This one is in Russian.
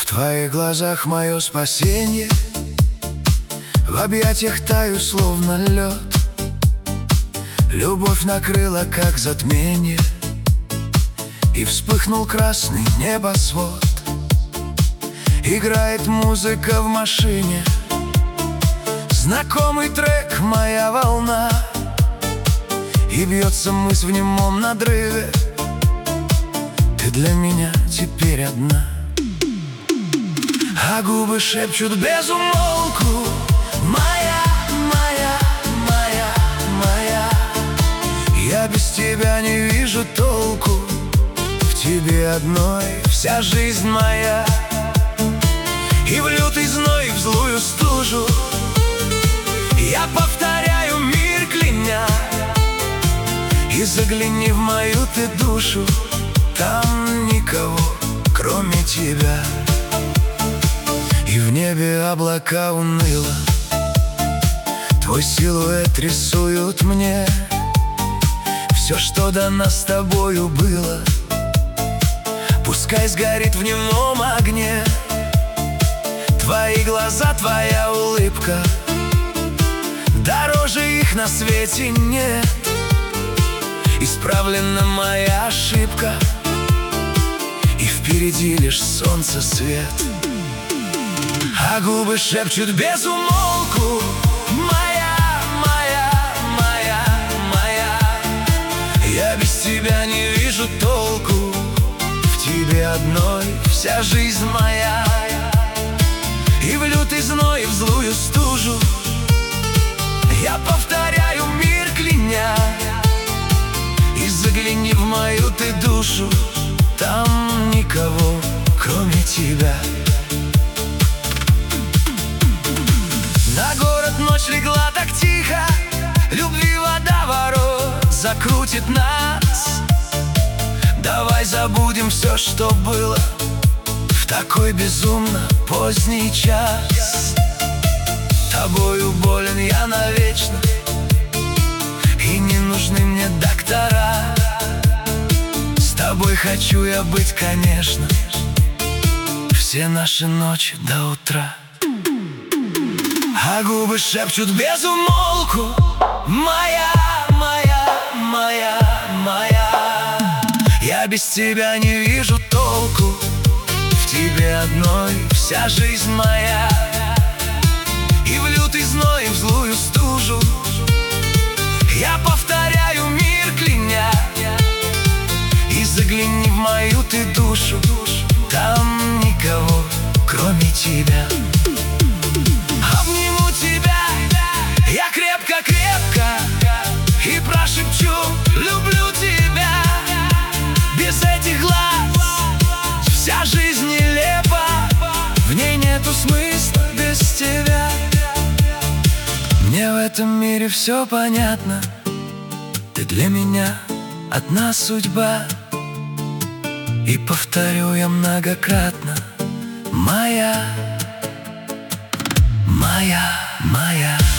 В твоих глазах мое спасение, в объятиях таю, словно лед. Любовь накрыла, как затмение, и вспыхнул красный небосвод. Играет музыка в машине, знакомый трек «Моя волна», и бьется мысль в немом надрыве: ты для меня теперь одна. А губы шепчут без умолку: моя, моя, моя, моя. Я без тебя не вижу толку, в тебе одной вся жизнь моя. И в лютый зной, и в злую стужу я повторяю, мир кляня: и загляни в мою ты душу, там никого, кроме тебя. И в небе облака уныло твой силуэт рисуют мне. Все, что до нас с тобою было, пускай сгорит в немом огне. Твои глаза, твоя улыбка, дороже их на свете нет. Исправлена моя ошибка, и впереди лишь солнце свет. А губы шепчут без умолку: моя, моя, моя, моя. Я без тебя не вижу толку, в тебе одной вся жизнь моя. И в лютый зной, и в злую стужу я повторяю, мир кляня: и загляни в мою ты душу, там никого, кроме тебя. На город ночь легла так тихо, любви водоворот закрутит нас. Давай забудем все, что было, в такой безумно поздний час. Тобою болен я навечно, и не нужны мне доктора. С тобой хочу я быть, конечно, все наши ночи до утра. А губы шепчут без умолку: моя, моя, моя, моя. Я без тебя не вижу толку, в тебе одной вся жизнь моя. И в лютый зной, и в злую стужу я повторяю, мир кляня: и загляни в мою ты душу, там никого, кроме тебя. Обниму тебя я крепко-крепко и прошепчу: люблю тебя. Без этих глаз вся жизнь нелепа, в ней нету смысла без тебя. Мне в этом мире все понятно, ты для меня одна судьба. И повторю я многократно: моя, моя, моя.